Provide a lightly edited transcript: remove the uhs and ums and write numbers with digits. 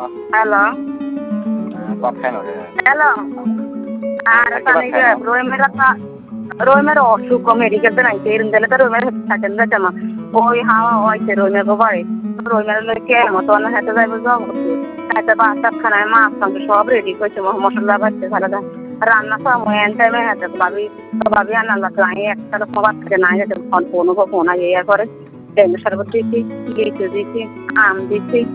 hello কত খাই রে হ্যালো আর রোমের অসুখ মেডিকেল নাই ইরুন্দলে তো রোমের থাকেন যাচ্ছামা ওই হাওয়া হয়েছে রোমের বাড়ি রোমের কে মতো না হেঁটে যাইব যাব হাতে বাচ্চা খানায় মাছ মাংস সব রেডি করছে মশলা বাড়ছে খালাদা রান্না সময় এন টাইমে হেঁটে ভাবি আনার লাগতো আমি একটা রকম বাচ্চাকে না যেতে ফোন ফোন আগে ইয়ে করে ডেঙ্গু শরবত দিচ্ছি লিচু দিচ্ছি আম দিচ্ছি